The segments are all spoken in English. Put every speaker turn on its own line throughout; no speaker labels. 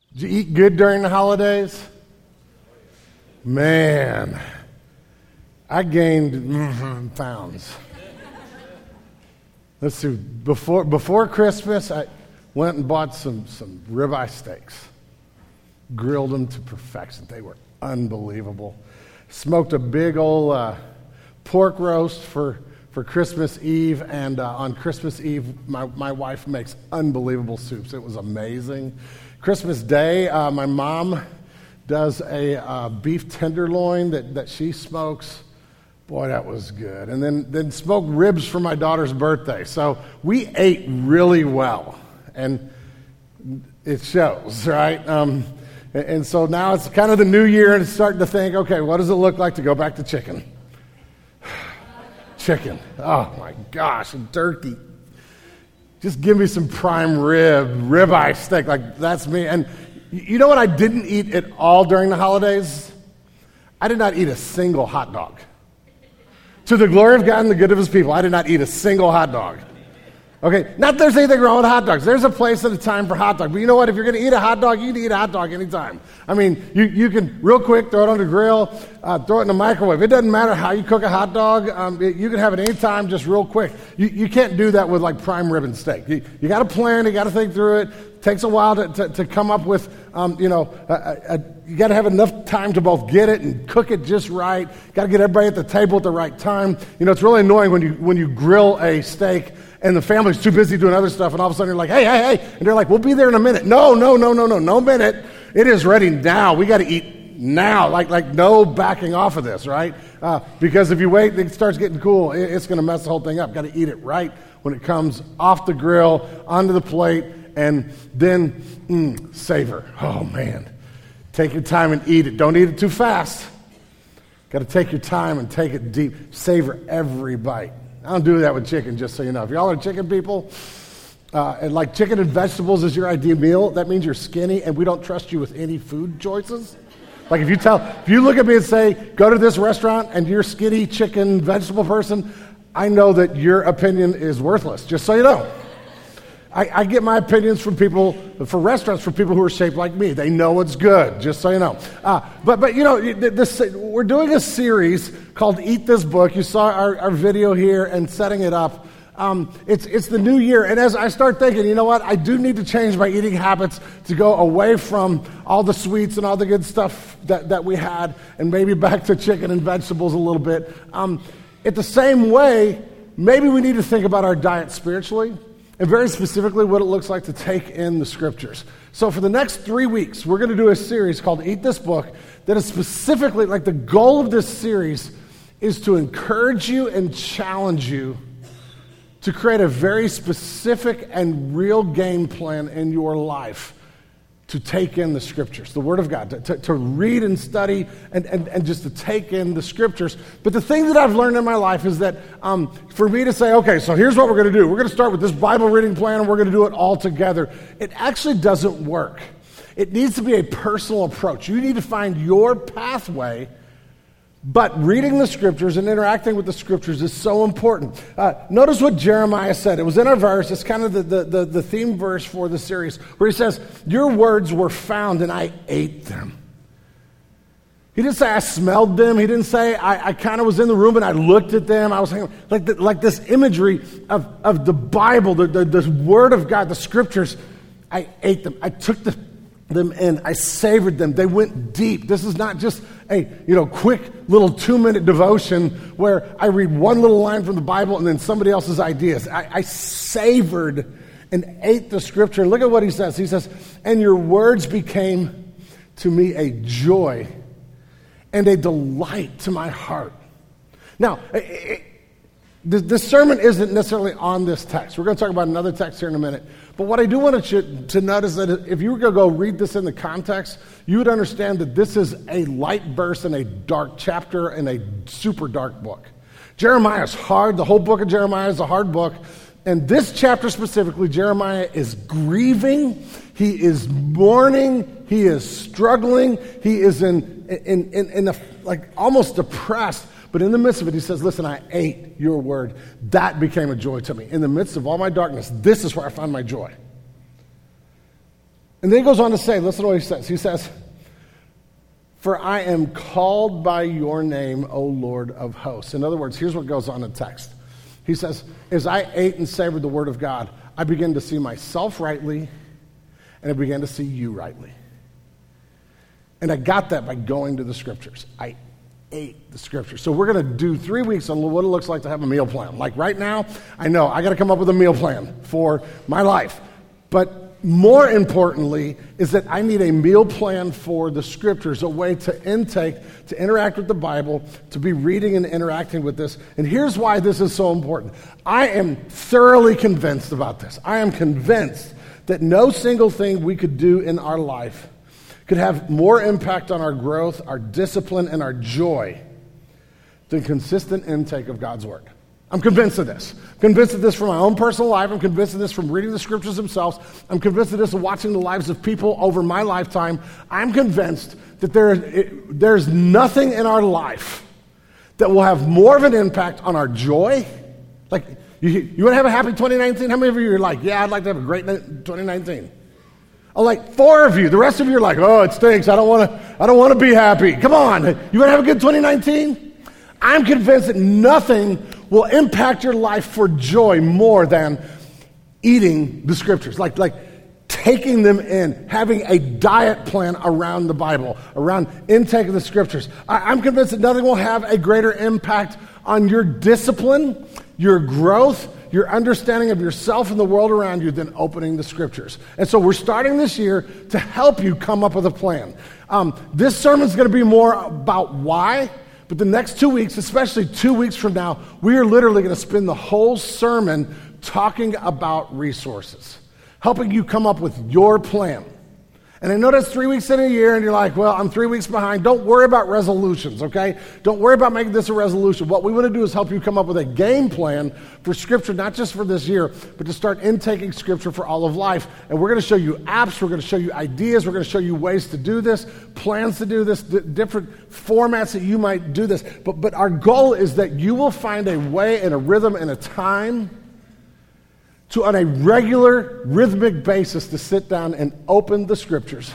Did you eat good during the holidays? Man, I gained pounds. Let's see, before Christmas, I went and bought some ribeye steaks. Grilled them to perfection. They were unbelievable. Smoked a big old pork roast for Christmas Eve, and on Christmas Eve, my wife makes unbelievable soups. It was amazing. Christmas Day, my mom does a beef tenderloin that she smokes. Boy, that was good. And then smoked ribs for my daughter's birthday. So we ate really well, and it shows, right? And so now it's kind of the new year, and it's starting to think, okay, what does it look like to go back to chicken? Chicken. Oh, my gosh, and turkey. Just give me some prime ribeye steak. Like, that's me. And you know what I didn't eat at all during the holidays? I did not eat a single hot dog. To the glory of God and the good of his people, I did not eat a single hot dog. Okay, not that there's anything wrong with hot dogs. There's a place and a time for hot dog. But you know what? If you're going to eat a hot dog, you can eat a hot dog anytime. I mean, you can real quick throw it on the grill, throw it in the microwave. It doesn't matter how you cook a hot dog. You can have it anytime, just real quick. You can't do that with like prime rib and steak. You got to plan. You got to think through it. It takes a while to come up with, you got to have enough time to both get it and cook it just right. Got to get everybody at the table at the right time. You know, it's really annoying when you grill a steak and the family's too busy doing other stuff, and all of a sudden you're like, hey, and they're like, we'll be there in a minute. No minute. It is ready now. We got to eat now, like no backing off of this, right? Because if you wait, it starts getting cool. It's going to mess the whole thing up. Got to eat it right when it comes off the grill, onto the plate, and then savor. Oh, man. Take your time and eat it. Don't eat it too fast. Got to take your time and take it deep. Savor every bite. I don't do that with chicken, just so you know. If y'all are chicken people, and like chicken and vegetables is your ideal meal, that means you're skinny, and we don't trust you with any food choices. Like if you look at me and say, go to this restaurant, and you're skinny chicken vegetable person, I know that your opinion is worthless, just so you know. I get my opinions from restaurants from people who are shaped like me. They know it's good, just so you know. But you know, we're doing a series called Eat This Book. You saw our video here and setting it up. It's the new year, and as I start thinking, you know what? I do need to change my eating habits to go away from all the sweets and all the good stuff that we had, and maybe back to chicken and vegetables a little bit. At the same way, maybe we need to think about our diet spiritually, and very specifically what it looks like to take in the scriptures. So for the next 3 weeks, we're going to do a series called Eat This Book that is specifically, like the goal of this series is to encourage you and challenge you to create a very specific and real game plan in your life to take in the scriptures, the Word of God, to read and study and just to take in the scriptures. But the thing that I've learned in my life is that for me to say, okay, so here's what we're going to do. We're going to start with this Bible reading plan and we're going to do it all together. It actually doesn't work. It needs to be a personal approach. You need to find your pathway. But reading the scriptures and interacting with the scriptures is so important. Notice what Jeremiah said. It was in our verse. It's kind of the theme verse for the series, where he says, your words were found and I ate them. He didn't say I smelled them. He didn't say I kind of was in the room and I looked at them. I was hanging, like this imagery of the Bible, the Word of God, the scriptures. I ate them. I took them in. I savored them. They went deep. This is not just a quick little 2-minute devotion where I read one little line from the Bible and then somebody else's ideas. I savored and ate the scripture. Look at what he says. He says, and your words became to me a joy and a delight to my heart. Now, this sermon isn't necessarily on this text. We're going to talk about another text here in a minute. But what I do want you to notice that if you were going to go read this in the context, you would understand that this is a light verse in a dark chapter in a super dark book. Jeremiah is hard. The whole book of Jeremiah is a hard book. And this chapter specifically, Jeremiah is grieving. He is mourning. He is struggling. He is in almost depressed. But in the midst of it, he says, listen, I ate your word. That became a joy to me. In the midst of all my darkness, this is where I found my joy. And then he goes on to say, listen to what he says. He says, for I am called by your name, O Lord of hosts. In other words, here's what goes on in the text. He says, as I ate and savored the word of God, I began to see myself rightly, and I began to see you rightly. And I got that by going to the scriptures. I ate the scriptures. So we're going to do 3 weeks on what it looks like to have a meal plan. Like right now, I know I got to come up with a meal plan for my life. But more importantly is that I need a meal plan for the scriptures, a way to intake, to interact with the Bible, to be reading and interacting with this. And here's why this is so important. I am thoroughly convinced about this. I am convinced that no single thing we could do in our life could have more impact on our growth, our discipline, and our joy than consistent intake of God's Word. I'm convinced of this. I'm convinced of this from my own personal life. I'm convinced of this from reading the scriptures themselves. I'm convinced of this from watching the lives of people over my lifetime. I'm convinced that there's nothing in our life that will have more of an impact on our joy. Like, you want to have a happy 2019? How many of you are like, yeah, I'd like to have a great 2019? Oh, like 4 of you. The rest of you are like, oh, it stinks. I don't want to be happy. Come on. You want to have a good 2019? I'm convinced that nothing will impact your life for joy more than eating the scriptures. Like taking them in, having a diet plan around the Bible, around intake of the scriptures. I'm convinced that nothing will have a greater impact on your discipline, your growth, your understanding of yourself and the world around you than opening the scriptures. And so we're starting this year to help you come up with a plan. This sermon's going to be more about why, but the next 2 weeks, especially 2 weeks from now, we are literally going to spend the whole sermon talking about resources, helping you come up with your plan. And I know that's 3 weeks in a year, and you're like, well, I'm 3 weeks behind. Don't worry about resolutions, okay? Don't worry about making this a resolution. What we want to do is help you come up with a game plan for Scripture, not just for this year, but to start intaking Scripture for all of life. And we're going to show you apps. We're going to show you ideas. We're going to show you ways to do this, plans to do this, different formats that you might do this. But our goal is that you will find a way and a rhythm and a time to, on a regular, rhythmic basis, to sit down and open the scriptures,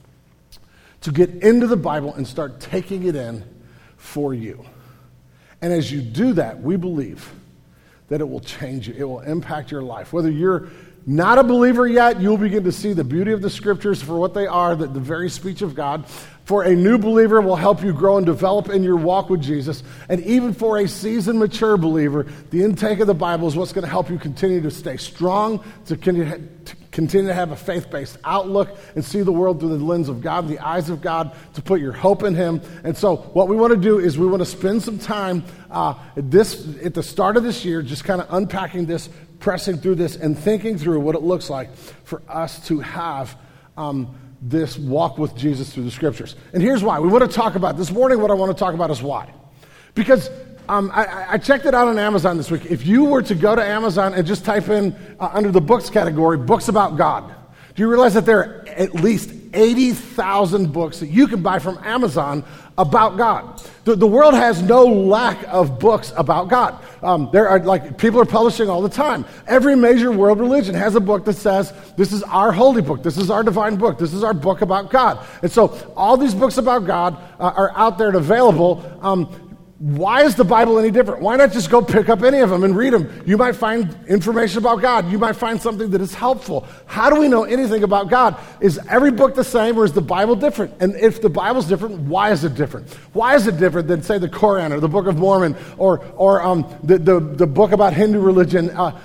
to get into the Bible and start taking it in for you. And as you do that, we believe that it will change you. It will impact your life. Whether you're not a believer yet, you'll begin to see the beauty of the scriptures for what they are, the very speech of God. For a new believer, will help you grow and develop in your walk with Jesus. And even for a seasoned, mature believer, the intake of the Bible is what's going to help you continue to stay strong, to continue to have a faith-based outlook and see the world through the lens of God, the eyes of God, to put your hope in Him. And so what we want to do is we want to spend some time at the start of this year just kind of unpacking this, pressing through this, and thinking through what it looks like for us to have this walk with Jesus through the scriptures. And here's why. We want to talk about, this morning what I want to talk about is why. Because I checked it out on Amazon this week. If you were to go to Amazon and just type in under the books category, books about God, do you realize that there are at least 80,000 books that you can buy from Amazon about God? The world has no lack of books about God. There are, like, people are publishing all the time. Every major world religion has a book that says, this is our holy book, this is our divine book, this is our book about God. And so all these books about God are out there and available. Why is the Bible any different? Why not just go pick up any of them and read them? You might find information about God. You might find something that is helpful. How do we know anything about God? Is every book the same, or is the Bible different? And if the Bible's different, why is it different? Why is it different than, say, the Quran or the Book of Mormon or the book about Hindu religion, and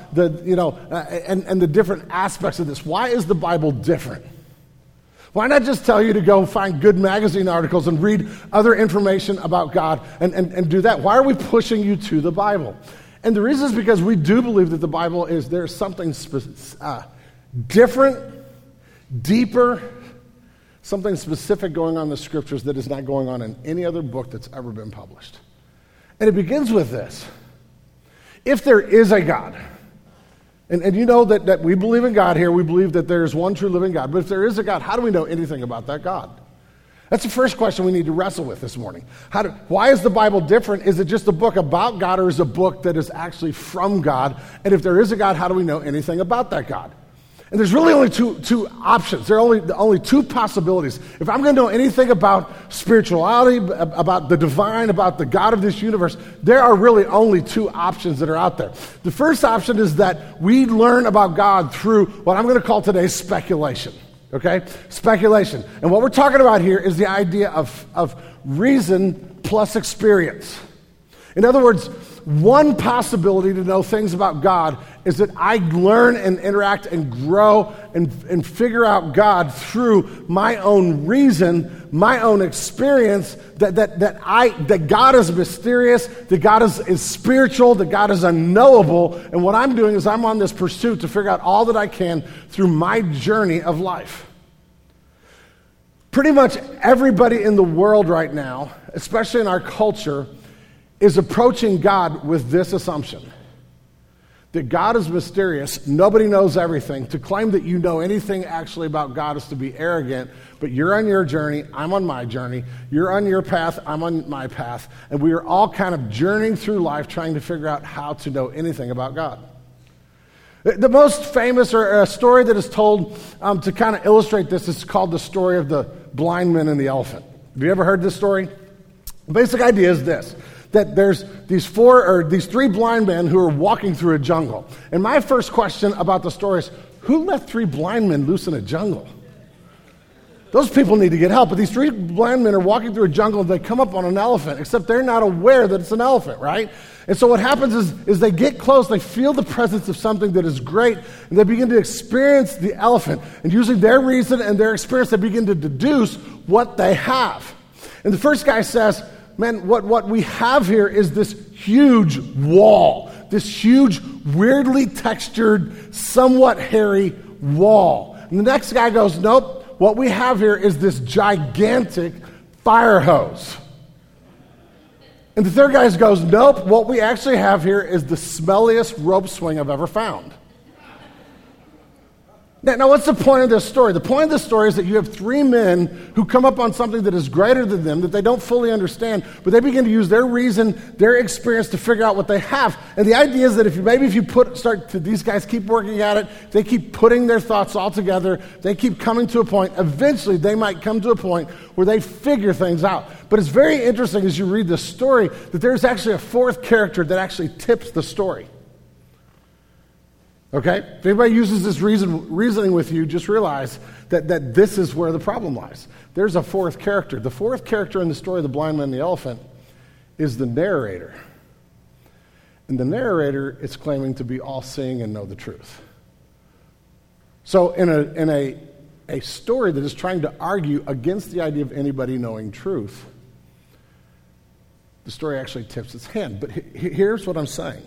the different aspects of this? Why is the Bible different? Why not just tell you to go find good magazine articles and read other information about God and do that? Why are we pushing you to the Bible? And the reason is because we do believe that the Bible there's something different, deeper, something specific going on in the scriptures that is not going on in any other book that's ever been published. And it begins with this. If there is a God, and you know that we believe in God here. We believe that there is one true living God. But if there is a God, how do we know anything about that God? That's the first question we need to wrestle with this morning. Why is the Bible different? Is it just a book about God, or is it a book that is actually from God? And if there is a God, how do we know anything about that God? And there's really only two options. There are only two possibilities. If I'm going to know anything about spirituality, about the divine, about the God of this universe, there are really only two options that are out there. The first option is that we learn about God through what I'm going to call today speculation. Okay? Speculation. And what we're talking about here is the idea of reason plus experience. In other words, one possibility to know things about God is that I learn and interact and grow and figure out God through my own reason, my own experience, that God is mysterious, that God is spiritual, that God is unknowable. And what I'm doing is I'm on this pursuit to figure out all that I can through my journey of life. Pretty much everybody in the world right now, especially in our culture, is approaching God with this assumption, that God is mysterious, nobody knows everything. To claim that you know anything actually about God is to be arrogant, but you're on your journey, I'm on my journey, you're on your path, I'm on my path, and we are all kind of journeying through life trying to figure out how to know anything about God. The most famous or a story that is told to kind of illustrate this is called the story of the blind man and the elephant. Have you ever heard this story? The basic idea is this, that there's these three blind men who are walking through a jungle. And my first question about the story is, who let three blind men loose in a jungle? Those people need to get help. But these three blind men are walking through a jungle and they come up on an elephant, except they're not aware that it's an elephant, right? And so what happens is they get close, they feel the presence of something that is great, and they begin to experience the elephant. And using their reason and their experience, they begin to deduce what they have. And the first guy says, man, what we have here is this huge wall, this huge, weirdly textured, somewhat hairy wall. And the next guy goes, nope, what we have here is this gigantic fire hose. And the third guy goes, nope, what we actually have here is the smelliest rope swing I've ever found. Now, what's the point of this story? The point of this story is that you have three men who come up on something that is greater than them, that they don't fully understand, but they begin to use their reason, their experience to figure out what they have. And the idea is that these guys keep working at it, they keep putting their thoughts all together, they keep coming to a point, eventually they might come to a point where they figure things out. But it's very interesting as you read this story that there's actually a fourth character that actually tips the story. Okay? If anybody uses this reasoning with you, just realize that this is where the problem lies. There's a fourth character. The fourth character in the story of the blind man and the elephant is the narrator. And the narrator is claiming to be all-seeing and know the truth. So in a story that is trying to argue against the idea of anybody knowing truth, the story actually tips its hand. But here's what I'm saying.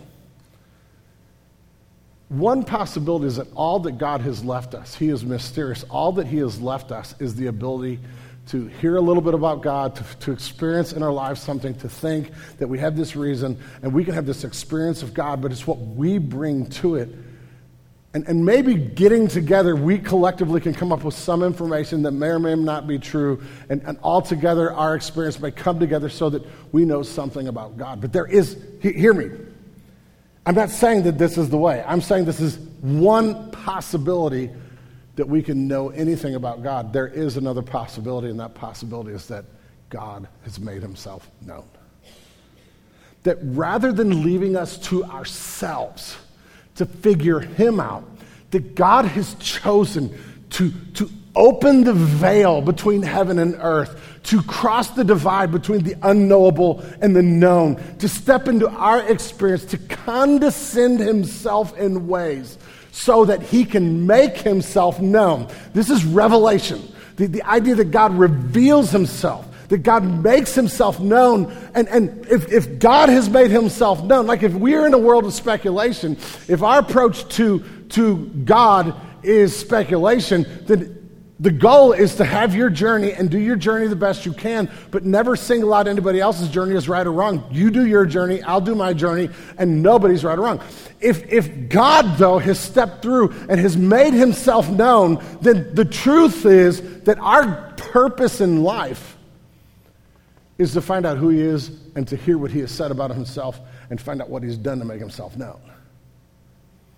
One possibility is that all that God has left us, He is mysterious. All that He has left us is the ability to hear a little bit about God, to experience in our lives something, to think that we have this reason, and we can have this experience of God, but it's what we bring to it. And maybe getting together, we collectively can come up with some information that may or may not be true, and all together our experience may come together so that we know something about God. But there is, hear me, I'm not saying that this is the way. I'm saying this is one possibility that we can know anything about God. There is another possibility, and that possibility is that God has made Himself known. That rather than leaving us to ourselves to figure Him out, that God has chosen to open the veil between heaven and earth, to cross the divide between the unknowable and the known, to step into our experience, to condescend Himself in ways so that He can make Himself known. This is revelation. The idea that God reveals Himself, that God makes Himself known. And if God has made Himself known, like if we're in a world of speculation, if our approach to God is speculation, then the goal is to have your journey and do your journey the best you can, but never single out anybody else's journey as right or wrong. You do your journey, I'll do my journey, and nobody's right or wrong. If God, though, has stepped through and has made Himself known, then the truth is that our purpose in life is to find out who He is and to hear what He has said about Himself and find out what He's done to make Himself known.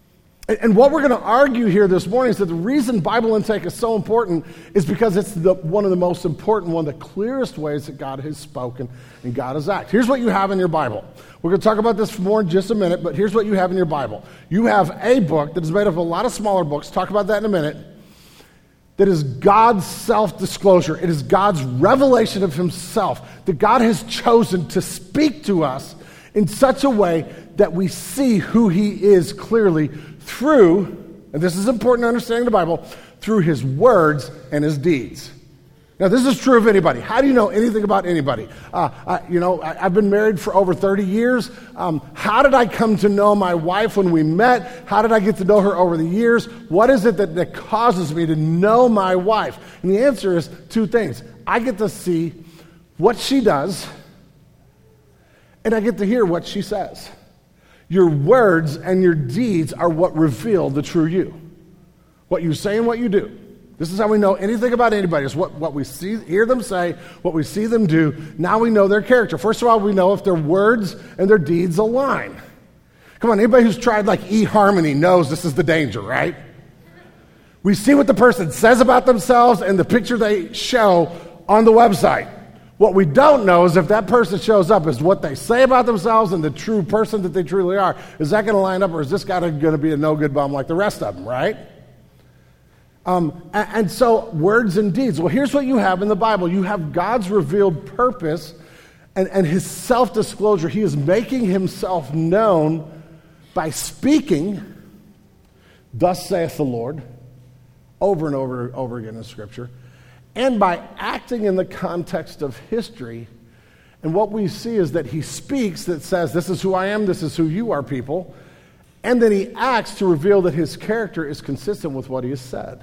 And what we're going to argue here this morning is that the reason Bible intake is so important is because it's one of the most important, one of the clearest ways that God has spoken and God has acted. Here's what you have in your Bible. We're going to talk about this more in just a minute, but here's what you have in your Bible. You have a book that is made up of a lot of smaller books. Talk about that in a minute. That is God's self-disclosure. It is God's revelation of himself that God has chosen to speak to us in such a way that we see who he is clearly through, and this is important to understanding the Bible, through his words and his deeds. Now, this is true of anybody. How do you know anything about anybody? I've been married for over 30 years. How did I come to know my wife when we met? How did I get to know her over the years? What is it that causes me to know my wife? And the answer is two things. I get to see what she does, and I get to hear what she says. Your words and your deeds are what reveal the true you. What you say and what you do. This is how we know anything about anybody. Is what we hear them say, what we see them do. Now we know their character. First of all, we know if their words and their deeds align. Come on, anybody who's tried like eHarmony knows this is the danger, right? We see what the person says about themselves and the picture they show on the website. What we don't know is if that person shows up is what they say about themselves and the true person that they truly are. Is that going to line up, or is this guy going to be a no-good bum like the rest of them, right? And so words and deeds. Well, here's what you have in the Bible. You have God's revealed purpose and his self-disclosure. He is making himself known by speaking, thus saith the Lord, over and over again in Scripture, and by acting in the context of history. And what we see is that he speaks that says, this is who I am, this is who you are, people. And then he acts to reveal that his character is consistent with what he has said.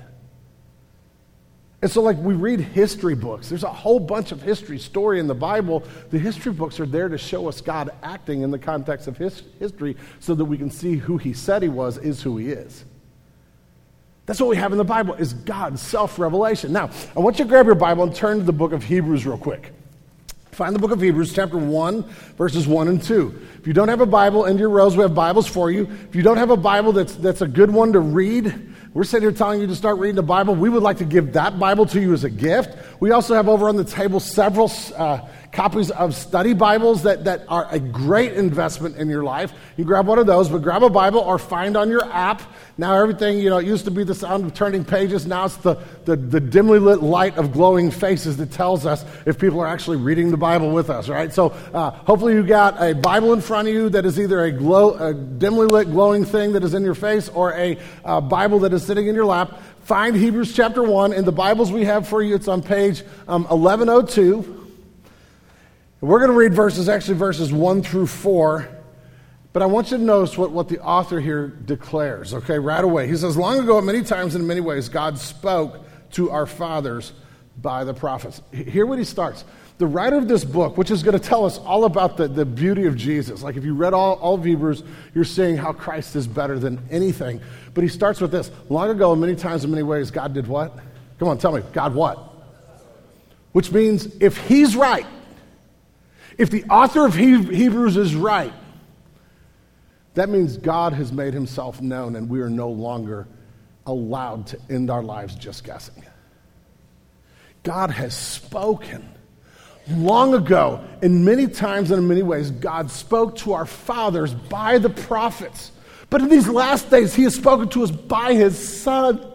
And so like we read history books. There's a whole bunch of history story in the Bible. The history books are there to show us God acting in the context of history so that we can see who he said he was is who he is. That's what we have in the Bible, is God's self-revelation. Now, I want you to grab your Bible and turn to the book of Hebrews real quick. Find the book of Hebrews, chapter 1, verses 1 and 2. If you don't have a Bible in your rows, we have Bibles for you. If you don't have a Bible that's a good one to read, we're sitting here telling you to start reading the Bible. We would like to give that Bible to you as a gift. We also have over on the table several copies of study Bibles that are a great investment in your life. You grab one of those, but grab a Bible or find on your app. Now everything, it used to be the sound of turning pages. Now it's the dimly lit light of glowing faces that tells us if people are actually reading the Bible with us, right? So hopefully you got a Bible in front of you that is either a dimly lit glowing thing that is in your face or a Bible that is sitting in your lap. Find Hebrews chapter 1. In the Bibles we have for you, it's on page 1102. We're going to read verses 1 through 4, but I want you to notice what the author here declares, okay, right away. He says, long ago, many times and in many ways, God spoke to our fathers by the prophets. Hear what he starts. The writer of this book, which is going to tell us all about the beauty of Jesus, like if you read all of Hebrews, you're seeing how Christ is better than anything. But he starts with this. Long ago, many times in many ways, God did what? Come on, tell me. God what? Which means if he's right, if the author of Hebrews is right, that means God has made himself known and we are no longer allowed to end our lives just guessing. God has spoken. Long ago, and many times and in many ways, God spoke to our fathers by the prophets. But in these last days, he has spoken to us by his Son.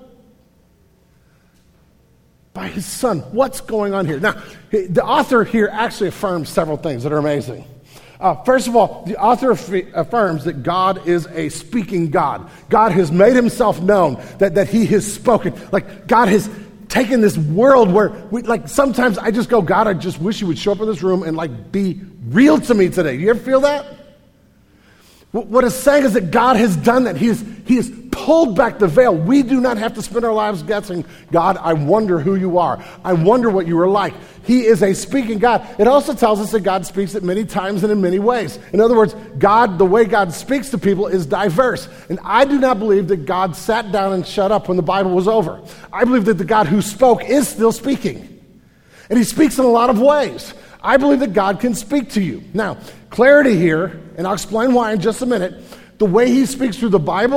By his Son. What's going on here? Now, the author here actually affirms several things that are amazing. First of all, the author affirms that God is a speaking God. God has made himself known, that he has spoken. Like, God has taken this world where, sometimes I just go, God, I just wish you would show up in this room and, be real to me today. You ever feel that? What it's saying is that God has done that. He has pulled back the veil. We do not have to spend our lives guessing, God, I wonder who you are. I wonder what you are like. He is a speaking God. It also tells us that God speaks at many times and in many ways. In other words, the way God speaks to people is diverse. And I do not believe that God sat down and shut up when the Bible was over. I believe that the God who spoke is still speaking. And he speaks in a lot of ways. I believe that God can speak to you. Now, clarity here, and I'll explain why in just a minute. The way he speaks through the Bible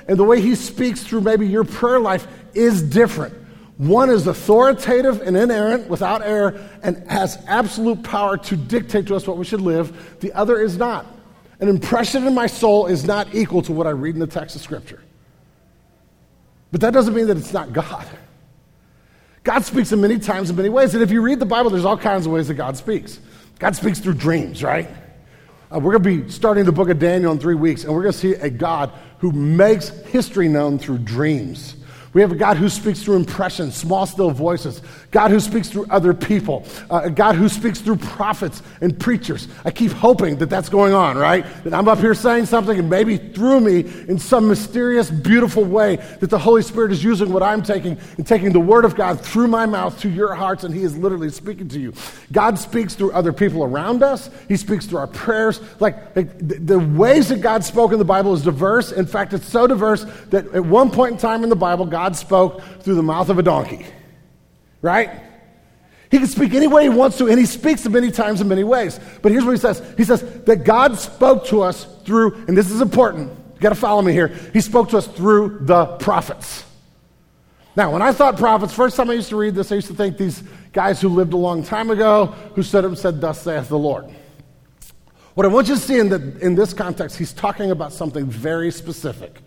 and the way he speaks through maybe your prayer life is different. One is authoritative and inerrant, without error, and has absolute power to dictate to us what we should live. The other is not. An impression in my soul is not equal to what I read in the text of Scripture. But that doesn't mean that it's not God. God speaks in many times in many ways. And if you read the Bible, there's all kinds of ways that God speaks. God speaks through dreams, right? We're going to be starting the book of Daniel in 3 weeks, and we're going to see a God who makes history known through dreams. We have a God who speaks through impressions, small, still voices. God who speaks through other people. A God who speaks through prophets and preachers. I keep hoping that that's going on, right? That I'm up here saying something and maybe through me in some mysterious, beautiful way that the Holy Spirit is using what I'm taking and taking the Word of God through my mouth to your hearts, and He is literally speaking to you. God speaks through other people around us. He speaks through our prayers. Like the ways that God spoke in the Bible is diverse. In fact, it's so diverse that at one point in time in the Bible, God spoke through the mouth of a donkey, right? He can speak any way he wants to, and he speaks many times in many ways. But here's what he says. He says that God spoke to us through, and this is important, you got to follow me here, he spoke to us through the prophets. Now, when I thought prophets, first time I used to read this, I used to think these guys who lived a long time ago, who stood up and said, "Thus saith the Lord." What I want you to see in this context, he's talking about something very specific.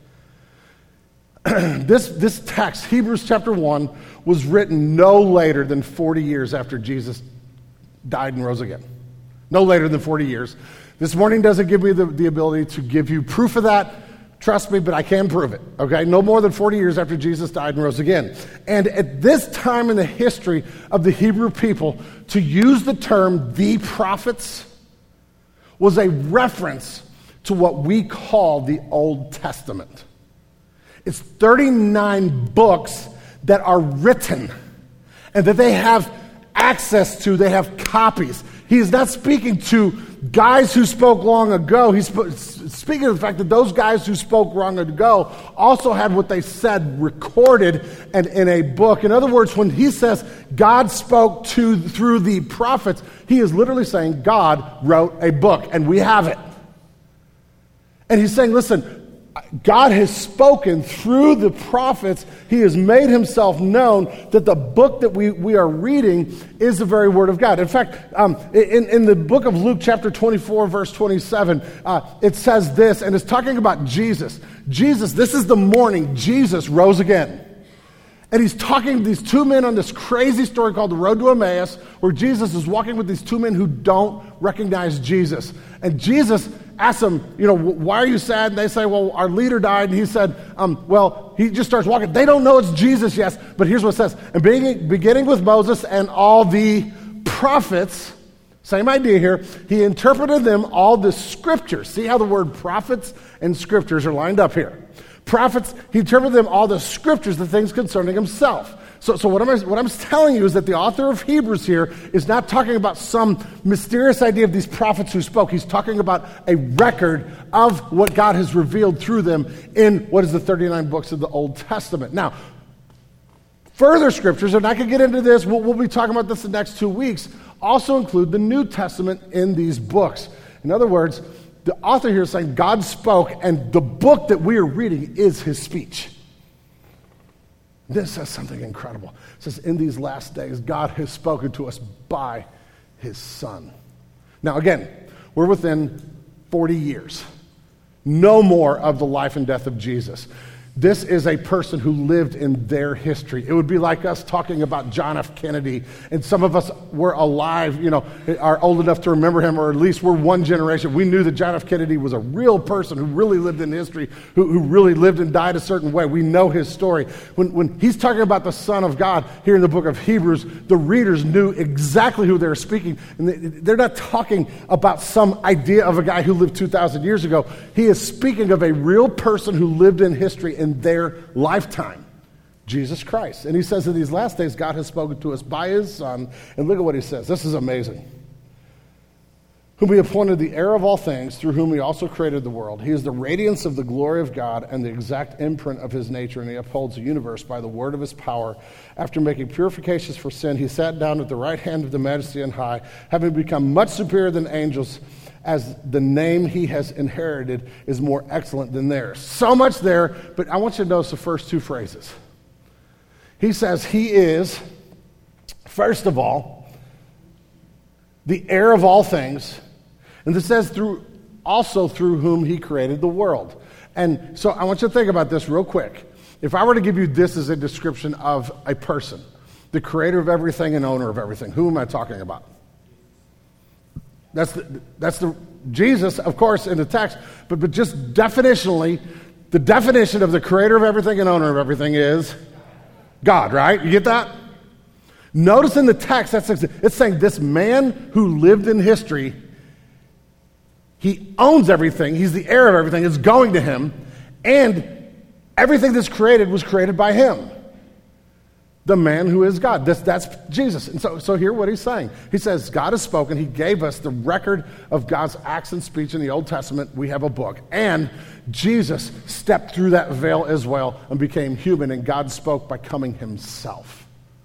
This text, Hebrews chapter 1, was written no later than 40 years after Jesus died and rose again. No later than 40 years. This morning doesn't give me the ability to give you proof of that. Trust me, but I can prove it, okay? No more than 40 years after Jesus died and rose again. And at this time in the history of the Hebrew people, to use the term "the prophets" was a reference to what we call the Old Testament. It's 39 books that are written and that they have access to, they have copies. He is not speaking to guys who spoke long ago. He's speaking of the fact that those guys who spoke long ago also had what they said recorded and in a book. In other words, when he says God spoke through the prophets, he is literally saying God wrote a book, and we have it. And he's saying, listen, God has spoken through the prophets. He has made himself known, that the book that we are reading is the very word of God. In fact, in the book of Luke chapter 24, verse 27, it says this, and it's talking about Jesus. Jesus, this is the morning Jesus rose again. And he's talking to these two men on this crazy story called the Road to Emmaus, where Jesus is walking with these two men who don't recognize Jesus. And Jesus asks them, why are you sad? And they say, well, our leader died. And he said, he just starts walking. They don't know it's Jesus, yes. But here's what it says. And beginning with Moses and all the prophets, same idea here, he interpreted them all the scriptures. See how the word prophets and scriptures are lined up here. Prophets, he interpreted them all the scriptures, the things concerning himself. So what I'm telling you is that the author of Hebrews here is not talking about some mysterious idea of these prophets who spoke. He's talking about a record of what God has revealed through them in what is the 39 books of the Old Testament. Now, further scriptures, and I could get into this, we'll be talking about this the next 2 weeks, also include the New Testament in these books. In other words, the author here is saying God spoke, and the book that we are reading is his speech. This says something incredible. It says, in these last days, God has spoken to us by his Son. Now, again, we're within 40 years. No more of the life and death of Jesus. This is a person who lived in their history. It would be like us talking about John F. Kennedy, and some of us were alive, are old enough to remember him, or at least we're one generation. We knew that John F. Kennedy was a real person who really lived in history, who really lived and died a certain way. We know his story. When he's talking about the Son of God here in the book of Hebrews, the readers knew exactly who they were speaking. And they're not talking about some idea of a guy who lived 2,000 years ago. He is speaking of a real person who lived in history in their lifetime, Jesus Christ. And he says in these last days, God has spoken to us by his Son. And look at what he says. This is amazing. Whom he appointed the heir of all things, through whom he also created the world. He is the radiance of the glory of God and the exact imprint of his nature, and he upholds the universe by the word of his power. After making purifications for sin, he sat down at the right hand of the Majesty on high, having become much superior than angels, as the name he has inherited is more excellent than theirs. So much there, but I want you to notice the first two phrases. He says he is, first of all, the heir of all things, and this says also through whom he created the world. And so I want you to think about this real quick. If I were to give you this as a description of a person, the creator of everything and owner of everything, who am I talking about? That's the Jesus, of course, in the text, but just definitionally, the definition of the creator of everything and owner of everything is God, right? You get that? Notice in the text, it's saying this man who lived in history, he owns everything, he's the heir of everything, it's going to him, and everything that's created was created by him. The man who is God. That's Jesus. And so hear what he's saying. He says, God has spoken. He gave us the record of God's acts and speech in the Old Testament. We have a book. And Jesus stepped through that veil as well and became human, and God spoke by coming himself.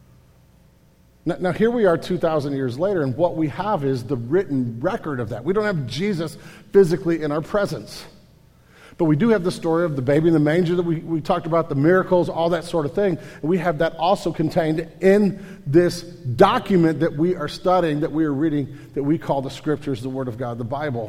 Now here we are 2,000 years later, and what we have is the written record of that. We don't have Jesus physically in our presence. But we do have the story of the baby in the manger that we talked about, the miracles, all that sort of thing. And we have that also contained in this document that we are studying, that we are reading, that we call the Scriptures, the Word of God, the Bible.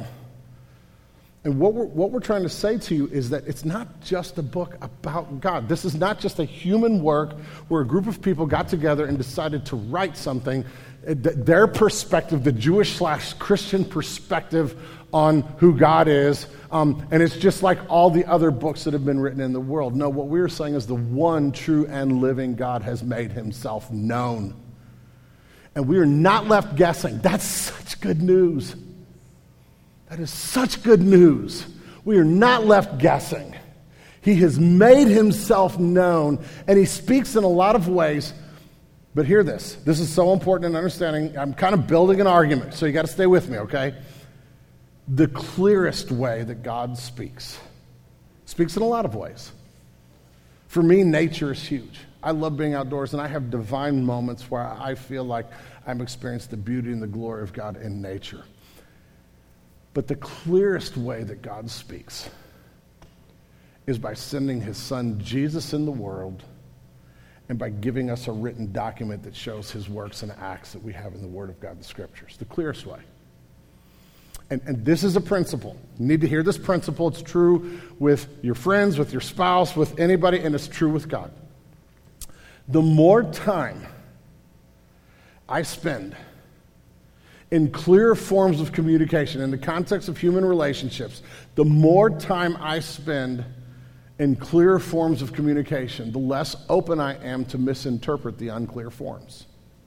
And what we're trying to say to you is that it's not just a book about God. This is not just a human work where a group of people got together and decided to write something. Their perspective, the Jewish/Christian perspective on who God is, and it's just like all the other books that have been written in the world. No, what we're saying is the one true and living God has made himself known. And we are not left guessing. That's such good news. That is such good news. We are not left guessing. He has made himself known, and he speaks in a lot of ways. But hear this. This is so important in understanding. I'm kind of building an argument, so you got to stay with me, okay? The clearest way that God speaks in a lot of ways. For me, nature is huge. I love being outdoors, and I have divine moments where I feel like I'm experiencing the beauty and the glory of God in nature. But the clearest way that God speaks is by sending his son Jesus in the world and by giving us a written document that shows his works and acts that we have in the Word of God, the Scriptures. The clearest way. And this is a principle. You need to hear this principle. It's true with your friends, with your spouse, with anybody, and it's true with God. The more time I spend in clear forms of communication, in the context of human relationships, the more time I spend in clear forms of communication, the less open I am to misinterpret the unclear forms.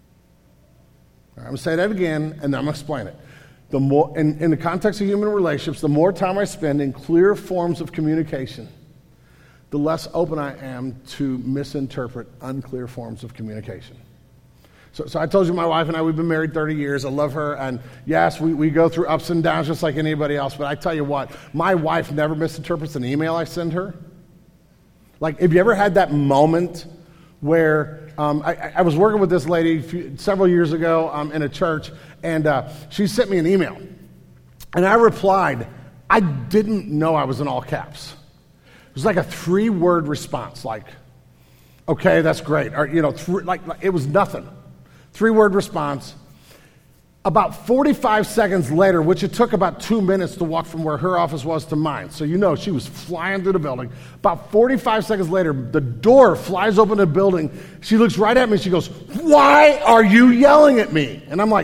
I'm going to say that again, and then I'm going to explain it. The more, in the context of human relationships, the more time I spend in clear forms of communication, the less open I am to misinterpret unclear forms of communication. So I told you my wife and I, we've been married 30 years. I love her. And yes, we go through ups and downs just like anybody else. But I tell you what, my wife never misinterprets an email I send her. Like, have you ever had that moment where I was working with this lady several years ago in a church, and she sent me an email. And I replied, I didn't know I was in all caps. It was like a 3-word response, like, okay, that's great. Or, like it was nothing. 3-word response. About 45 seconds later, which it took about 2 minutes to walk from where her office was to mine. So she was flying through the building. About 45 seconds later, the door flies open in the building. She looks right at me and she goes, "Why are you yelling at me?" And I'm like,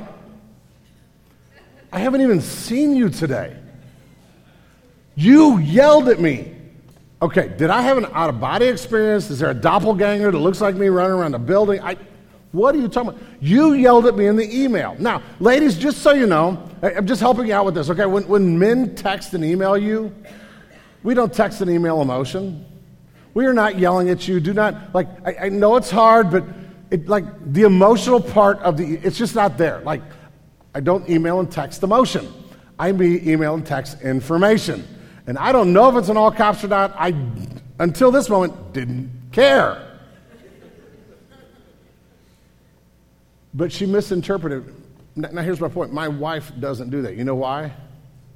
I haven't even seen you today. You yelled at me. Okay, did I have an out-of-body experience? Is there a doppelganger that looks like me running around the building? What are you talking about? You yelled at me in the email. Now, ladies, just so you know, I'm just helping you out with this, okay? When men text and email you, we don't text and email emotion. We are not yelling at you. Do not, I know it's hard, but the emotional part of it's just not there. Like, I don't email and text emotion. I email and text information. And I don't know if it's in all caps or not. I, until this moment, didn't care. But she misinterpreted. Now, here's my point. My wife doesn't do that. You know why?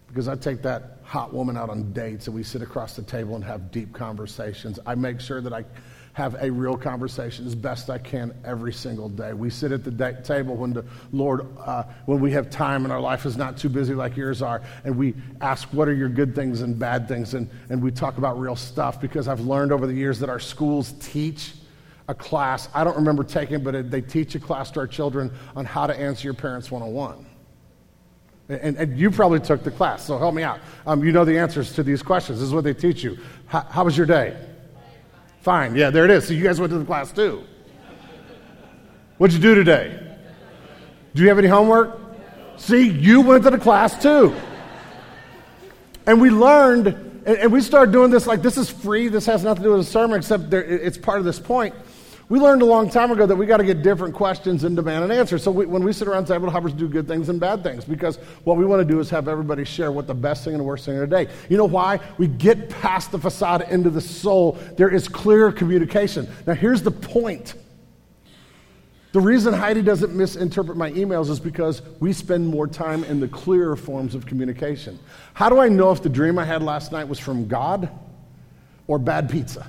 because I take that hot woman out on dates and we sit across the table and have deep conversations. I make sure that I have a real conversation as best I can every single day. We sit at the table when the Lord, when we have time and our life is not too busy like yours are, and we ask, what are your good things and bad things? And we talk about real stuff, because I've learned over the years that our schools teach a class. I don't remember taking it, but they teach a class to our children on how to answer your parents 101. And you probably took the class, so help me out. You know the answers to these questions. This is what they teach you. How was your day? Fine. Yeah, there it is. So you guys went to the class too. What'd you do today? Do you have any homework? See, you went to the class too. And we learned, and we started doing this like, this is free. This has nothing to do with a sermon, except it's part of this point. We learned a long time ago that we got to get different questions and demand an answer. So when we sit around the table, helpers do good things and bad things, because what we want to do is have everybody share what the best thing and the worst thing of the day. You know why? We get past the facade into the soul. There is clear communication. Now here's the point. The reason Heidi doesn't misinterpret my emails is because we spend more time in the clearer forms of communication. How do I know if the dream I had last night was from God or bad pizza?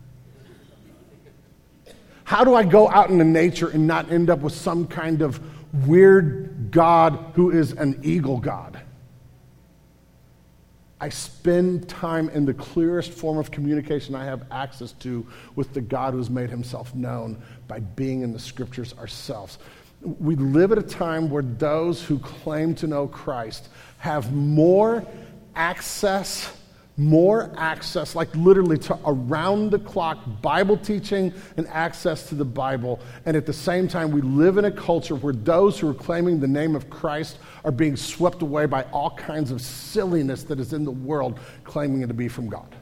How do I go out into nature and not end up with some kind of weird God who is an eagle God? I spend time in the clearest form of communication I have access to with the God who has made himself known by being in the scriptures ourselves. We live at a time where those who claim to know Christ have more access, like literally to around-the-clock Bible teaching and access to the Bible. And at the same time, we live in a culture where those who are claiming the name of Christ are being swept away by all kinds of silliness that is in the world, claiming it to be from God.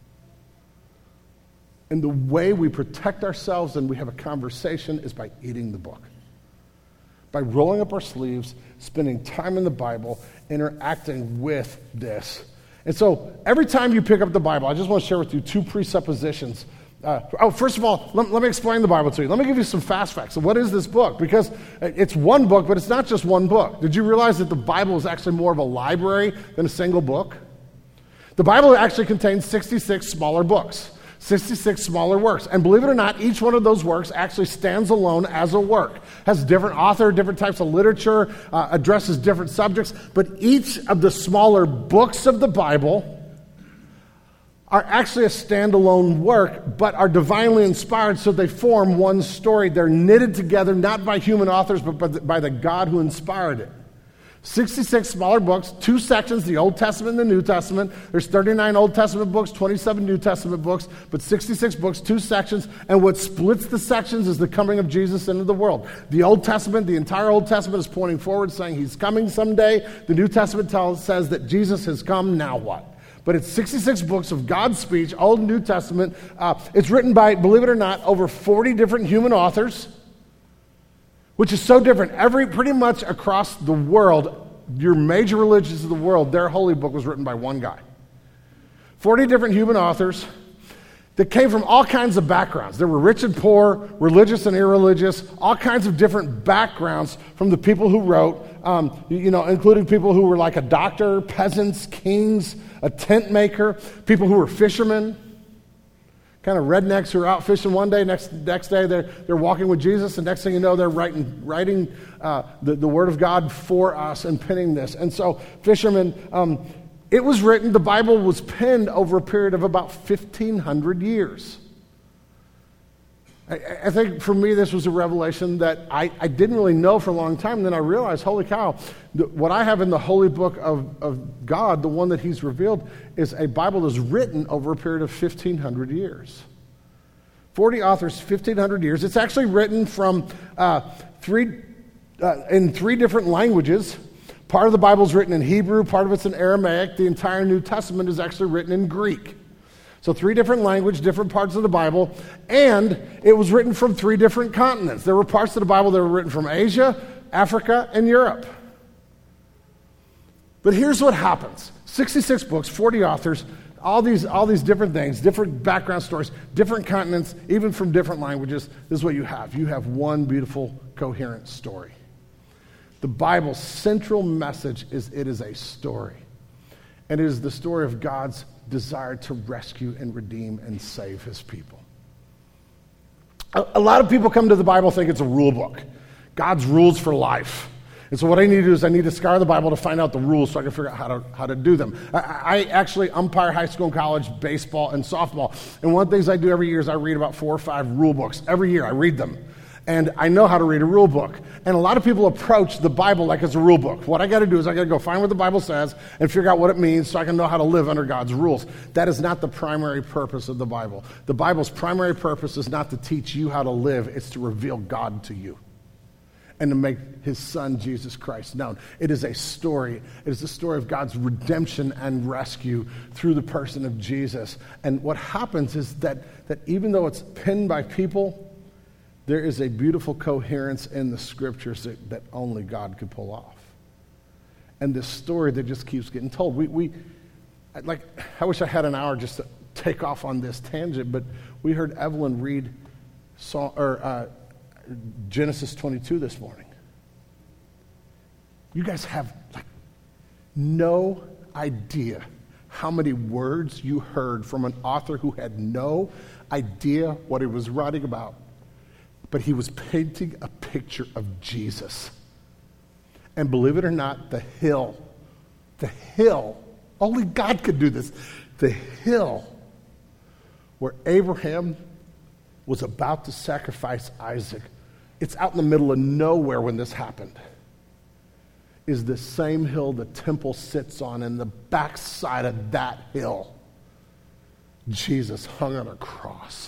And the way we protect ourselves and we have a conversation is by eating the book. By rolling up our sleeves, spending time in the Bible, interacting with this. And so every time you pick up the Bible, I just want to share with you two presuppositions. First of all, let me explain the Bible to you. Let me give you some fast facts. So what is this book? Because it's one book, but it's not just one book. Did you realize that the Bible is actually more of a library than a single book? The Bible actually contains 66 smaller books, 66 smaller works. And believe it or not, each one of those works actually stands alone as a work. Has different author, different types of literature, addresses different subjects. But each of the smaller books of the Bible are actually a standalone work, but are divinely inspired, so they form one story. They're knitted together, not by human authors, but by the God who inspired it. 66 smaller books, two sections, the Old Testament and the New Testament. There's 39 Old Testament books, 27 New Testament books, but 66 books, two sections. And what splits the sections is the coming of Jesus into the world. The Old Testament, the entire Old Testament is pointing forward, saying he's coming someday. The New Testament says that Jesus has come, now what? But it's 66 books of God's speech, Old and New Testament. It's written by, believe it or not, over 40 different human authors, which is so different. Pretty much across the world, your major religions of the world, their holy book was written by one guy. 40 different human authors that came from all kinds of backgrounds. There were rich and poor, religious and irreligious, all kinds of different backgrounds from the people who wrote, including people who were like a doctor, peasants, kings, a tent maker, people who were fishermen, kind of rednecks who are out fishing one day, next day they're walking with Jesus, and next thing you know, they're writing the Word of God for us and penning this. And so, fishermen, it was written, the Bible was penned over a period of about 1,500 years. I think for me this was a revelation that I didn't really know for a long time, and then I realized, holy cow, what I have in the holy book of God, the one that he's revealed, is a Bible that's written over a period of 1,500 years. 40 authors, 1,500 years. It's actually written from in three different languages. Part of the Bible is written in Hebrew, part of it's in Aramaic. The entire New Testament is actually written in Greek. So 3 different languages, different parts of the Bible, and it was written from 3 different continents. There were parts of the Bible that were written from Asia, Africa, and Europe. But here's what happens. 66 books, 40 authors, all these different things, different background stories, different continents, even from different languages. This is what you have. You have one beautiful, coherent story. The Bible's central message is it is a story. And it is the story of God's desire to rescue and redeem and save his people. A lot of people come to the Bible thinking it's a rule book, God's rules for life. And so what I need to do is I need to scour the Bible to find out the rules so I can figure out how to do them. I actually umpire high school and college baseball and softball. And one of the things I do every year is I read about 4 or 5 rule books. Every year I read them. And I know how to read a rule book. And a lot of people approach the Bible like it's a rule book. What I got to do is I got to go find what the Bible says and figure out what it means so I can know how to live under God's rules. That is not the primary purpose of the Bible. The Bible's primary purpose is not to teach you how to live. It's to reveal God to you and to make his son, Jesus Christ, known. It is a story. It is the story of God's redemption and rescue through the person of Jesus. And what happens is that even though it's penned by people, there is a beautiful coherence in the scriptures that only God could pull off. And this story that just keeps getting told. I wish I had an hour just to take off on this tangent, but we heard Evelyn read Genesis 22 this morning. You guys have no idea how many words you heard from an author who had no idea what he was writing about. But he was painting a picture of Jesus. And believe it or not, the hill, only God could do this, the hill where Abraham was about to sacrifice Isaac, it's out in the middle of nowhere when this happened, is the same hill the temple sits on, and the backside of that hill, Jesus hung on a cross.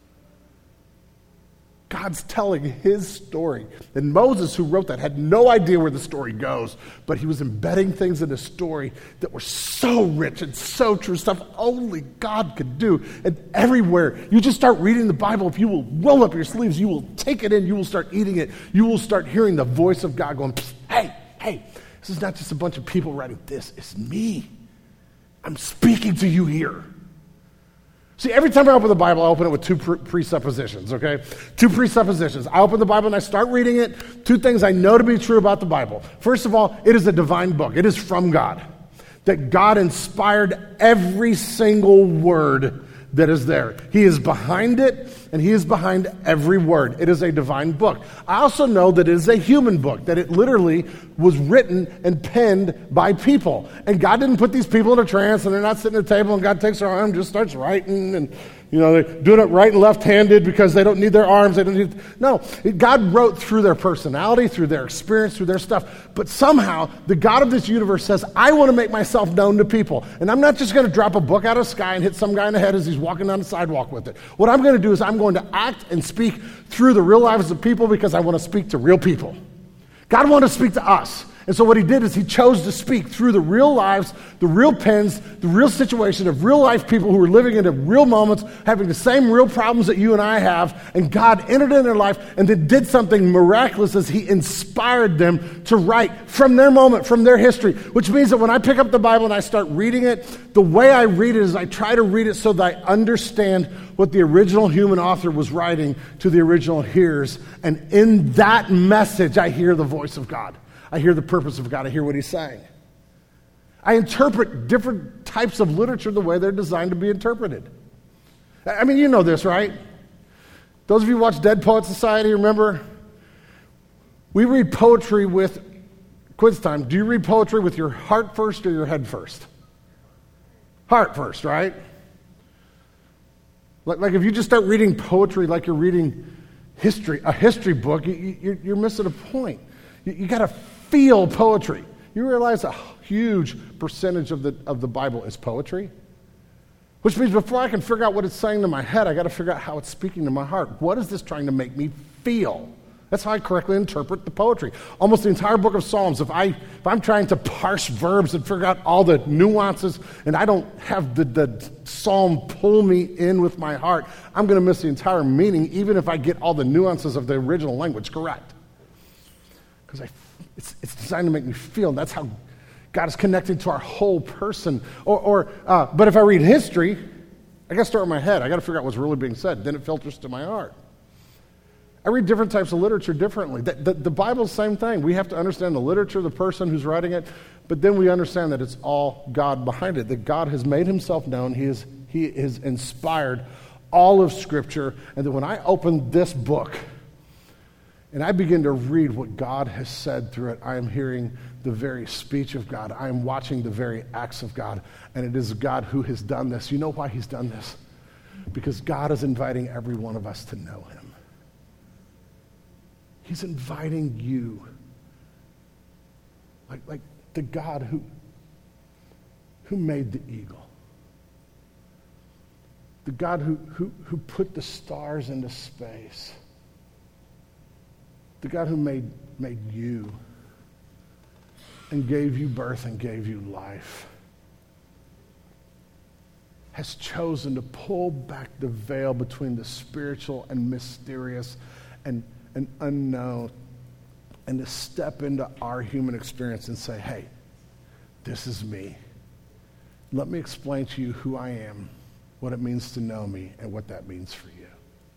God's telling his story. And Moses, who wrote that, had no idea where the story goes, but he was embedding things in the story that were so rich and so true, stuff only God could do. And everywhere, you just start reading the Bible, if you will roll up your sleeves, you will take it in, you will start eating it, you will start hearing the voice of God going, hey, this is not just a bunch of people writing this, it's me. I'm speaking to you here. See, every time I open the Bible, I open it with 2 presuppositions, okay? 2 presuppositions. I open the Bible and I start reading it. 2 things I know to be true about the Bible. First of all, it is a divine book. It is from God. That God inspired every single word that is there. He is behind it, and he is behind every word. It is a divine book. I also know that it is a human book, that it literally was written and penned by people. And God didn't put these people in a trance, and they're not sitting at a table, and God takes their arm and just starts writing, and they're doing it right and left-handed because they don't need their arms. No, God wrote through their personality, through their experience, through their stuff. But somehow, the God of this universe says, I want to make myself known to people. And I'm not just going to drop a book out of the sky and hit some guy in the head as he's walking down the sidewalk with it. What I'm going to do is I'm going to act and speak through the real lives of people because I want to speak to real people. God wanted to speak to us. And so what he did is he chose to speak through the real lives, the real pens, the real situation of real life people who were living into real moments, having the same real problems that you and I have. And God entered in their life and then did something miraculous as he inspired them to write from their moment, from their history. Which means that when I pick up the Bible and I start reading it, the way I read it is I try to read it so that I understand what the original human author was writing to the original hearers. And in that message, I hear the voice of God. I hear the purpose of God. I hear what he's saying. I interpret different types of literature the way they're designed to be interpreted. I mean, you know this, right? Those of you who watch Dead Poets Society, remember? We read poetry with, quiz time, do you read poetry with your heart first or your head first? Heart first, right? Like if you just start reading poetry like you're reading history, a history book, you're missing a point. You got to feel poetry. You realize a huge percentage of the Bible is poetry? Which means before I can figure out what it's saying to my head, I got to figure out how it's speaking to my heart. What is this trying to make me feel? That's how I correctly interpret the poetry. Almost the entire book of Psalms, if I'm trying to parse verbs and figure out all the nuances and I don't have the psalm pull me in with my heart, I'm going to miss the entire meaning even if I get all the nuances of the original language correct. Because it's designed to make me feel. And that's how God is connecting to our whole person. But if I read history, I got to start with my head. I got to figure out what's really being said. Then it filters to my heart. I read different types of literature differently. The Bible's the same thing. We have to understand the literature, the person who's writing it, but then we understand that it's all God behind it, that God has made himself known. He has inspired all of Scripture, and that when I open this book and I begin to read what God has said through it, I am hearing the very speech of God. I am watching the very acts of God, and it is God who has done this. You know why he's done this? Because God is inviting every one of us to know him. He's inviting you, like the God who made the eagle, the God who put the stars into space, the God who made you and gave you birth and gave you life, has chosen to pull back the veil between the spiritual and mysterious and unknown, and to step into our human experience and say, hey, this is me. Let me explain to you who I am, what it means to know me, and what that means for you.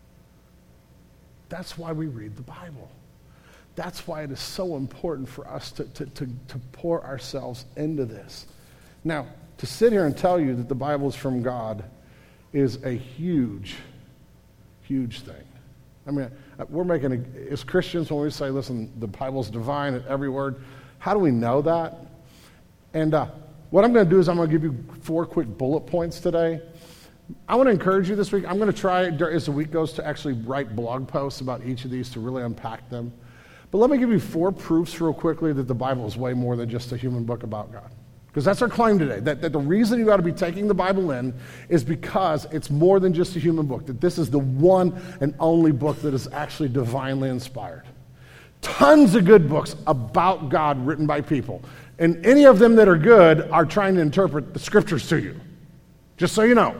That's why we read the Bible. That's why it is so important for us to pour ourselves into this. Now, to sit here and tell you that the Bible is from God is a huge, huge thing. I mean, as Christians, when we say, listen, the Bible's divine at every word, how do we know that? And what I'm going to do is I'm going to give you 4 quick bullet points today. I want to encourage you this week. I'm going to try, as the week goes, to actually write blog posts about each of these to really unpack them. But let me give you 4 proofs real quickly that the Bible is way more than just a human book about God. Because that's our claim today, that the reason you ought to be taking the Bible in is because it's more than just a human book, that this is the one and only book that is actually divinely inspired. Tons of good books about God written by people. And any of them that are good are trying to interpret the Scriptures to you. Just so you know.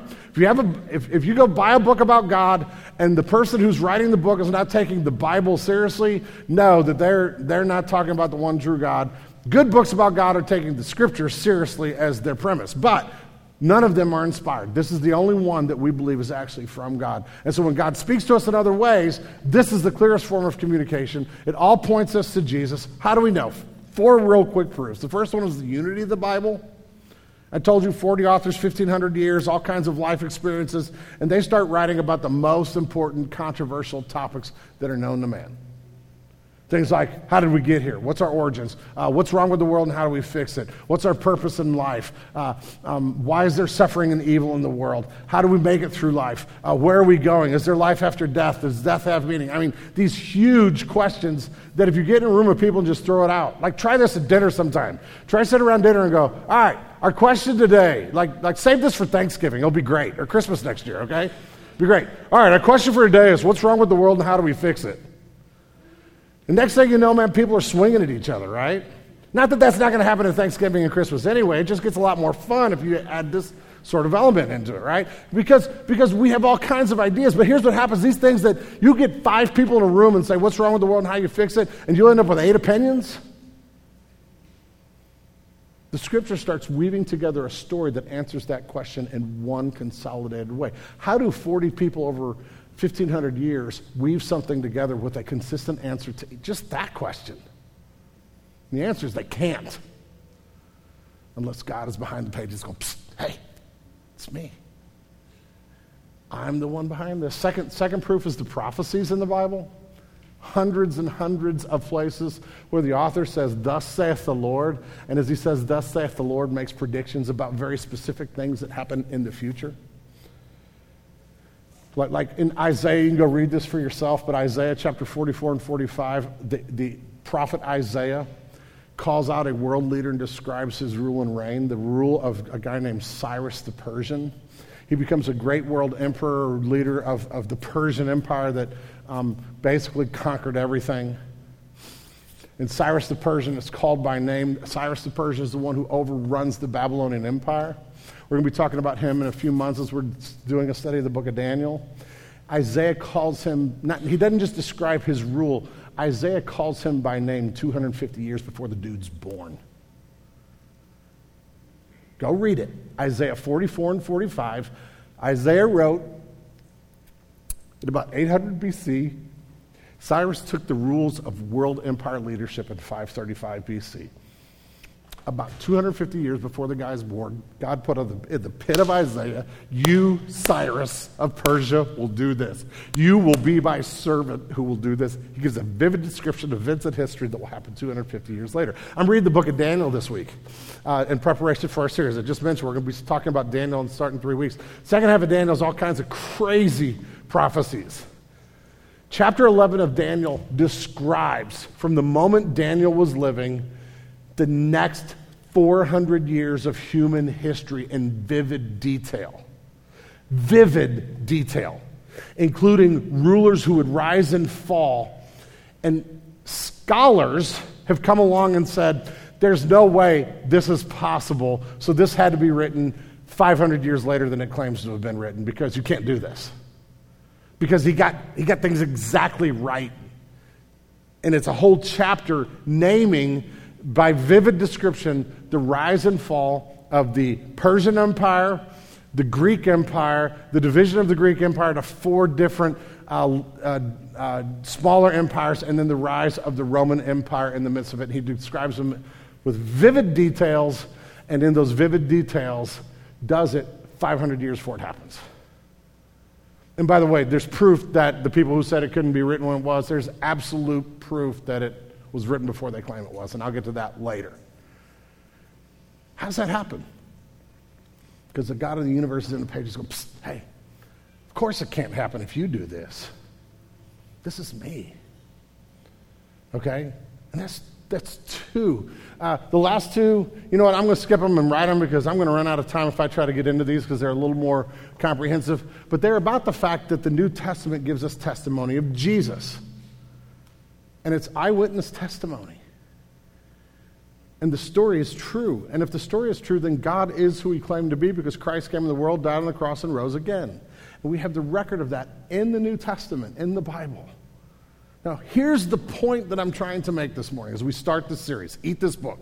If you go buy a book about God and the person who's writing the book is not taking the Bible seriously, know that they're not talking about the one true God. Good books about God are taking the Scriptures seriously as their premise, but none of them are inspired. This is the only one that we believe is actually from God. And so when God speaks to us in other ways, this is the clearest form of communication. It all points us to Jesus. How do we know? 4 real quick proofs. The first one is the unity of the Bible. I told you 40 authors, 1,500 years, all kinds of life experiences, and they start writing about the most important controversial topics that are known to man. Things like, how did we get here? What's our origins? What's wrong with the world and how do we fix it? What's our purpose in life? Why is there suffering and evil in the world? How do we make it through life? Where are we going? Is there life after death? Does death have meaning? I mean, these huge questions that if you get in a room of people and just throw it out, like try this at dinner sometime. Try to sit around dinner and go, all right, our question today, like save this for Thanksgiving. It'll be great. Or Christmas next year, okay? Be great. All right, our question for today is, what's wrong with the world and how do we fix it? The next thing you know, man, people are swinging at each other, right? Not that that's not going to happen at Thanksgiving and Christmas anyway. It just gets a lot more fun if you add this sort of element into it, right? Because we have all kinds of ideas. But here's what happens. These things that you get 5 people in a room and say, what's wrong with the world and how you fix it, and you'll end up with 8 opinions. The Scripture starts weaving together a story that answers that question in one consolidated way. How do 40 people over 1,500 years weave something together with a consistent answer to just that question? And the answer is they can't. Unless God is behind the pages going, psst, hey, it's me. I'm the one behind this. Second proof is the prophecies in the Bible. Hundreds and hundreds of places where the author says, thus saith the Lord, and as he says, thus saith the Lord, makes predictions about very specific things that happen in the future. Like in Isaiah, you can go read this for yourself, but Isaiah chapter 44 and 45, the prophet Isaiah calls out a world leader and describes his rule and reign, the rule of a guy named Cyrus the Persian. He becomes a great world emperor or leader of the Persian Empire that basically conquered everything. And Cyrus the Persian is called by name. Cyrus the Persian is the one who overruns the Babylonian Empire. We're going to be talking about him in a few months as we're doing a study of the book of Daniel. Isaiah calls him, he doesn't just describe his rule. Isaiah calls him by name 250 years before the dude's born. Go read it. Isaiah 44 and 45. Isaiah wrote in about 800 BC Cyrus took the rules of world empire leadership in 535 BC. About 250 years before the guy's born, God put in the pit of Isaiah, you, Cyrus of Persia, will do this. You will be my servant who will do this. He gives a vivid description of events in history that will happen 250 years later. I'm reading the book of Daniel this week in preparation for our series. I just mentioned we're going to be talking about Daniel and starting in 3 weeks. Second half of Daniel is all kinds of crazy prophecies. Chapter 11 of Daniel describes, from the moment Daniel was living, the next 400 years of human history in vivid detail. Vivid detail, including rulers who would rise and fall. And scholars have come along and said, there's no way this is possible, so this had to be written 500 years later than it claims to have been written, because you can't do this. Because he got things exactly right. And it's a whole chapter naming, by vivid description, the rise and fall of the Persian Empire, the Greek Empire, the division of the Greek Empire to 4 different smaller empires, and then the rise of the Roman Empire in the midst of it. He describes them with vivid details, and in those vivid details does it 500 years before it happens. And by the way, there's proof that the people who said it couldn't be written when it was, there's absolute proof that it was written before they claim it was, and I'll get to that later. How does that happen? Because the God of the universe is in the pages going, psst, hey, of course it can't happen if you do this. This is me. Okay? And that's 2. The last 2, you know what, I'm going to skip them and write them because I'm going to run out of time if I try to get into these because they're a little more comprehensive. But they're about the fact that the New Testament gives us testimony of Jesus. And it's eyewitness testimony. And the story is true. And if the story is true, then God is who he claimed to be because Christ came in the world, died on the cross, and rose again. And we have the record of that in the New Testament, in the Bible. Now, here's the point that I'm trying to make this morning as we start this series. Eat this book.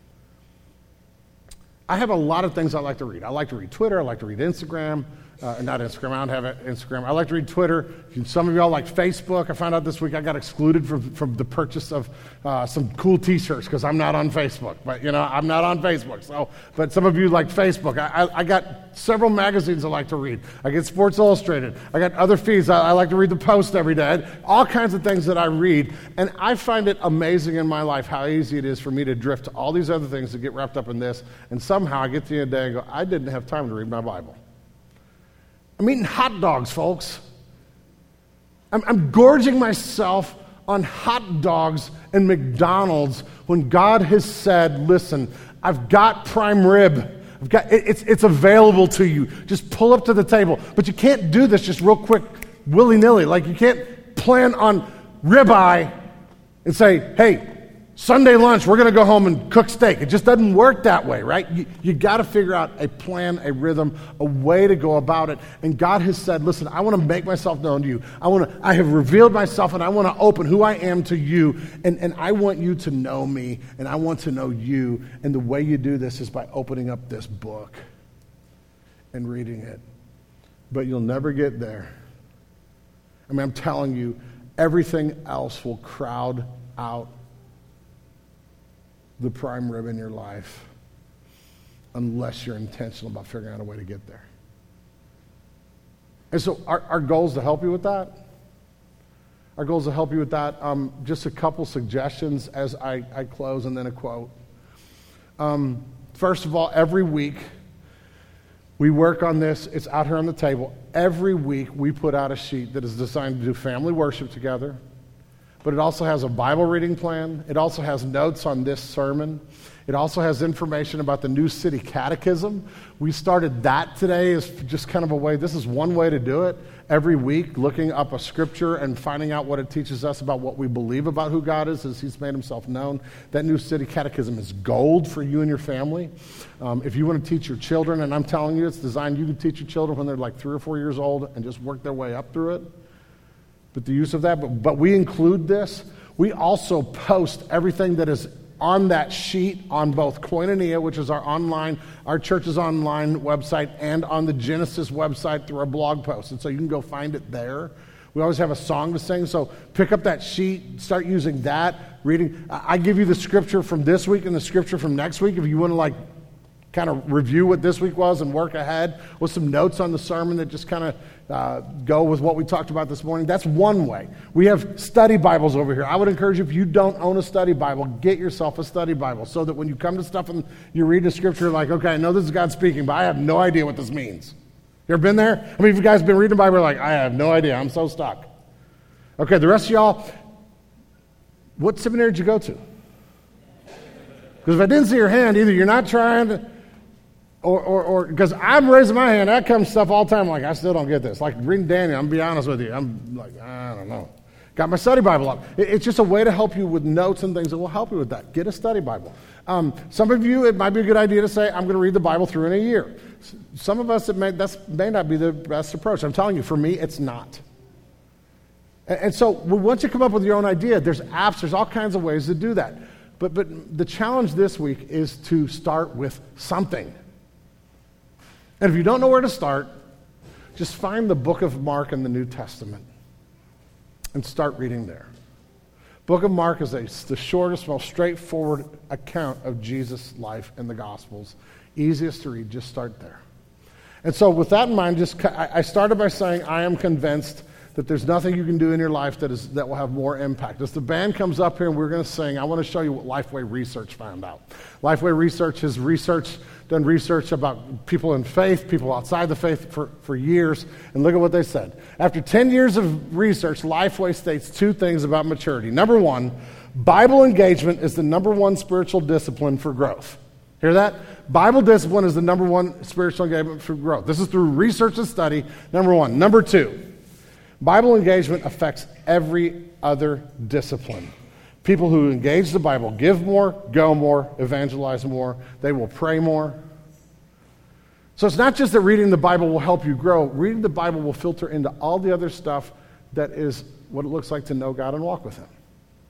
I have a lot of things I like to read. I like to read Twitter. I like to read Instagram. Not Instagram. I don't have Instagram. I like to read Twitter. Some of y'all like Facebook. I found out this week I got excluded from the purchase of some cool T-shirts because I'm not on Facebook. But, I'm not on Facebook. So, but some of you like Facebook. I got several magazines I like to read. I get Sports Illustrated. I got other feeds. I like to read the Post every day. All kinds of things that I read. And I find it amazing in my life how easy it is for me to drift to all these other things to get wrapped up in this. And somehow I get to the end of the day and go, I didn't have time to read my Bible. I'm eating hot dogs, folks. I'm gorging myself on hot dogs and McDonald's when God has said, listen, I've got prime rib. It's available to you. Just pull up to the table. But you can't do this just real quick, willy-nilly. Like you can't plan on ribeye and say, hey, Sunday lunch, we're going to go home and cook steak. It just doesn't work that way, right? You got to figure out a plan, a rhythm, a way to go about it. And God has said, listen, I want to make myself known to you. I have revealed myself, and I want to open who I am to you. And I want you to know me, and I want to know you. And the way you do this is by opening up this book and reading it. But you'll never get there. I mean, I'm telling you, everything else will crowd out the prime rib in your life unless you're intentional about figuring out a way to get there. And so our goal is to help you with that. Our goal is to help you with that. Just a couple suggestions as I close and then a quote. First of all, every week we work on this. It's out here on the table. Every week we put out a sheet that is designed to do family worship together. But it also has a Bible reading plan. It also has notes on this sermon. It also has information about the New City Catechism. We started that today as just kind of a way, this is one way to do it. Every week, looking up a scripture and finding out what it teaches us about what we believe about who God is as he's made himself known. That New City Catechism is gold for you and your family. If you want to teach your children, and I'm telling you, it's designed, you can teach your children when they're like 3 or 4 years old and just work their way up through it. But the use of that, but we include this. We also post everything that is on that sheet on both Koinonia, which is our church's online website, and on the Genesis website through our blog post. And so you can go find it there. We always have a song to sing, so pick up that sheet, start using that, reading. I give you the scripture from this week and the scripture from next week if you want to kind of review what this week was and work ahead with some notes on the sermon that just kind of go with what we talked about this morning. That's one way. We have study Bibles over here. I would encourage you, if you don't own a study Bible, get yourself a study Bible so that when you come to stuff and you read the scripture, like, okay, I know this is God speaking, but I have no idea what this means. You ever been there? I mean, if you guys have been reading the Bible, like, I have no idea. I'm so stuck. Okay, the rest of y'all, what seminary did you go to? Because if I didn't see your hand, either you're not trying to, or because I'm raising my hand, that comes stuff all the time, like, I still don't get this. Like reading Daniel, I'm going to be honest with you. I'm like, I don't know. Got my study Bible up. It's just a way to help you with notes and things that will help you with that. Get a study Bible. Some of you, it might be a good idea to say, I'm going to read the Bible through in a year. Some of us, that may not be the best approach. I'm telling you, for me, it's not. And so once you come up with your own idea, there's apps, there's all kinds of ways to do that. But the challenge this week is to start with something. And if you don't know where to start, just find the book of Mark in the New Testament and start reading there. Book of Mark is the shortest, most straightforward account of Jesus' life in the Gospels. Easiest to read, just start there. And so with that in mind, I started by saying I am convinced that there's nothing you can do in your life that will have more impact. As the band comes up here and we're going to sing, I want to show you what Lifeway Research found out. Lifeway Research has done research about people in faith, people outside the faith for years, and look at what they said. After 10 years of research, Lifeway states two things about maturity. Number one, Bible engagement is the number one spiritual discipline for growth. Hear that? Bible discipline is the number one spiritual engagement for growth. This is through research and study, number one. Number two, Bible engagement affects every other discipline. People who engage the Bible give more, go more, evangelize more. They will pray more. So it's not just that reading the Bible will help you grow. Reading the Bible will filter into all the other stuff that is what it looks like to know God and walk with Him.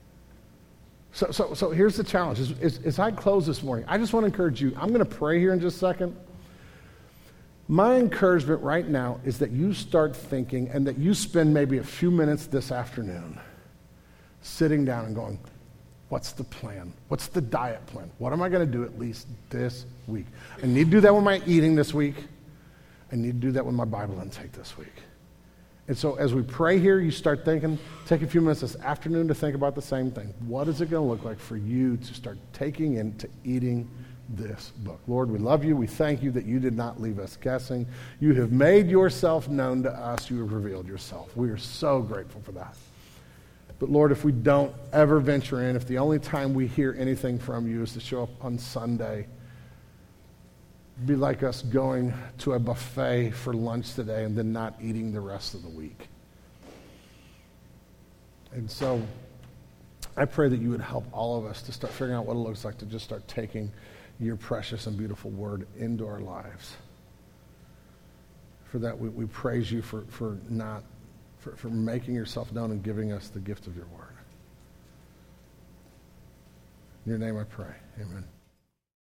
So here's the challenge. As I close this morning, I just want to encourage you. I'm going to pray here in just a second. My encouragement right now is that you start thinking and that you spend maybe a few minutes this afternoon sitting down and going, what's the plan? What's the diet plan? What am I going to do at least this week? I need to do that with my eating this week. I need to do that with my Bible intake this week. And so as we pray here, you start thinking, take a few minutes this afternoon to think about the same thing. What is it going to look like for you to start taking into eating this book? Lord, we love you. We thank you that you did not leave us guessing. You have made yourself known to us. You have revealed yourself. We are so grateful for that. But Lord, if we don't ever venture in, if the only time we hear anything from you is to show up on Sunday, be like us going to a buffet for lunch today and then not eating the rest of the week. And so I pray that you would help all of us to start figuring out what it looks like to just start taking your precious and beautiful word into our lives. For that, we praise you for making yourself known and giving us the gift of your word. In your name I pray. Amen.